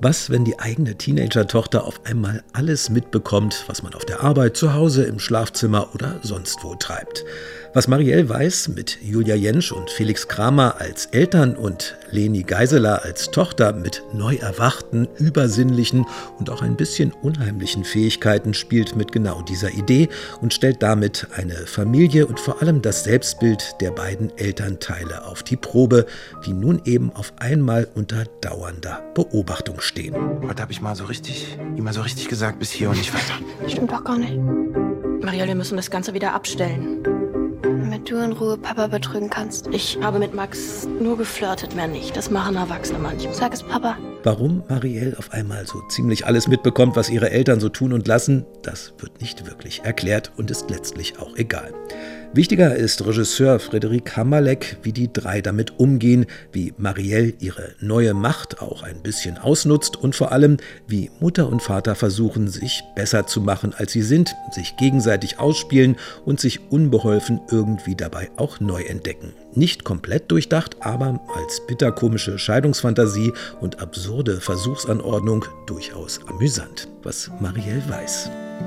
Was, wenn die eigene Teenager-Tochter auf einmal alles mitbekommt, was man auf der Arbeit, zu Hause, im Schlafzimmer oder sonst wo treibt? Was Marielle Weiß mit Julia Jentsch und Felix Kramer als Eltern und Leni Geiseler als Tochter mit neu erwachten, übersinnlichen und auch ein bisschen unheimlichen Fähigkeiten spielt mit genau dieser Idee und stellt damit eine Familie und vor allem das Selbstbild der beiden Elternteile auf die Probe, die nun eben auf einmal unter dauernder Beobachtung stehen. Heute habe ich ihm mal so richtig gesagt, bis hier und nicht weiter. Stimmt doch gar nicht. Marielle, wir müssen das Ganze wieder abstellen. Damit du in Ruhe Papa betrügen kannst. Ich habe mit Max nur geflirtet, mehr nicht. Das machen Erwachsene manchmal. Sag es Papa. Warum Marielle auf einmal so ziemlich alles mitbekommt, was ihre Eltern so tun und lassen, das wird nicht wirklich erklärt und ist letztlich auch egal. Wichtiger ist Regisseur Frédéric Hamerlek, wie die drei damit umgehen, wie Marielle ihre neue Macht auch ein bisschen ausnutzt und vor allem, wie Mutter und Vater versuchen, sich besser zu machen, als sie sind, sich gegenseitig ausspielen und sich unbeholfen irgendwie dabei auch neu entdecken. Nicht komplett durchdacht, aber als bitterkomische Scheidungsfantasie und absurde Versuchsanordnung durchaus amüsant, was Marielle weiß.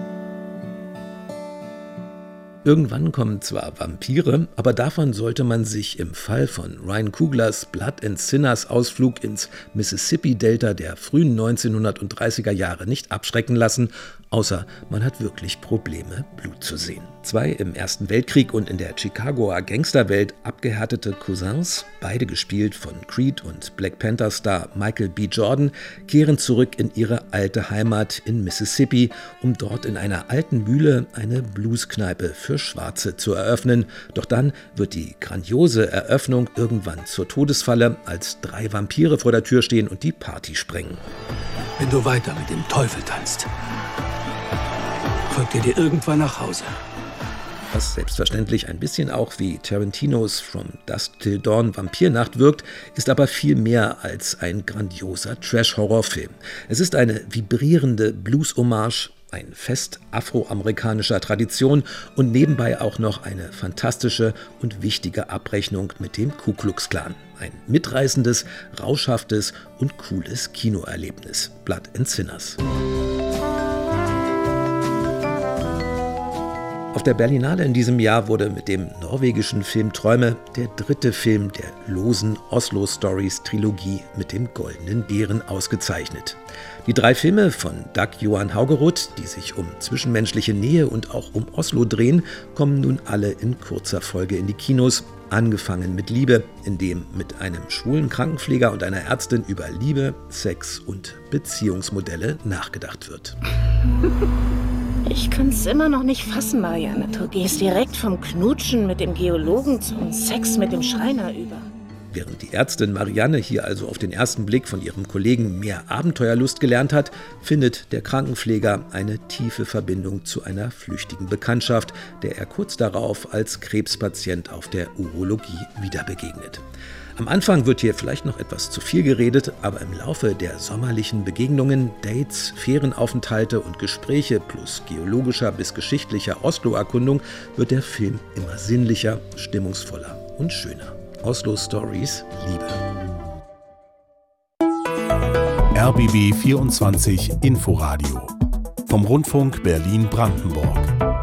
Irgendwann kommen zwar Vampire, aber davon sollte man sich im Fall von Ryan Cooglers Blood and Sinners Ausflug ins Mississippi-Delta der frühen 1930er Jahre nicht abschrecken lassen, außer man hat wirklich Probleme, Blut zu sehen. Zwei im Ersten Weltkrieg und in der Chicagoer Gangsterwelt abgehärtete Cousins, beide gespielt von Creed und Black Panther-Star Michael B. Jordan, kehren zurück in ihre alte Heimat in Mississippi, um dort in einer alten Mühle eine Blueskneipe für Schwarze zu eröffnen. Doch dann wird die grandiose Eröffnung irgendwann zur Todesfalle, als drei Vampire vor der Tür stehen und die Party sprengen. Wenn du weiter mit dem Teufel tanzt, folgt er dir irgendwann nach Hause. Was selbstverständlich ein bisschen auch wie Tarantinos From Dusk Till Dawn Vampirnacht wirkt, ist aber viel mehr als ein grandioser Trash-Horrorfilm. Es ist eine vibrierende Blues-Hommage, ein Fest afroamerikanischer Tradition und nebenbei auch noch eine fantastische und wichtige Abrechnung mit dem Ku Klux Klan. Ein mitreißendes, rauschhaftes und cooles Kinoerlebnis. Blood and Sinners. Auf der Berlinale in diesem Jahr wurde mit dem norwegischen Film Träume der dritte Film der losen Oslo Stories Trilogie mit dem Goldenen Bären ausgezeichnet. Die drei Filme von Dag Johan Haugerud, die sich um zwischenmenschliche Nähe und auch um Oslo drehen, kommen nun alle in kurzer Folge in die Kinos. Angefangen mit Liebe, in dem mit einem schwulen Krankenpfleger und einer Ärztin über Liebe, Sex und Beziehungsmodelle nachgedacht wird. Ich kann's immer noch nicht fassen, Marianne. Du gehst direkt vom Knutschen mit dem Geologen zum Sex mit dem Schreiner über. Während die Ärztin Marianne hier also auf den ersten Blick von ihrem Kollegen mehr Abenteuerlust gelernt hat, findet der Krankenpfleger eine tiefe Verbindung zu einer flüchtigen Bekanntschaft, der er kurz darauf als Krebspatient auf der Urologie wieder begegnet. Am Anfang wird hier vielleicht noch etwas zu viel geredet, aber im Laufe der sommerlichen Begegnungen, Dates, Fährenaufenthalte und Gespräche plus geologischer bis geschichtlicher Oslo-Erkundung wird der Film immer sinnlicher, stimmungsvoller und schöner. Oslo Stories, Liebe. RBB 24 Inforadio vom Rundfunk Berlin-Brandenburg.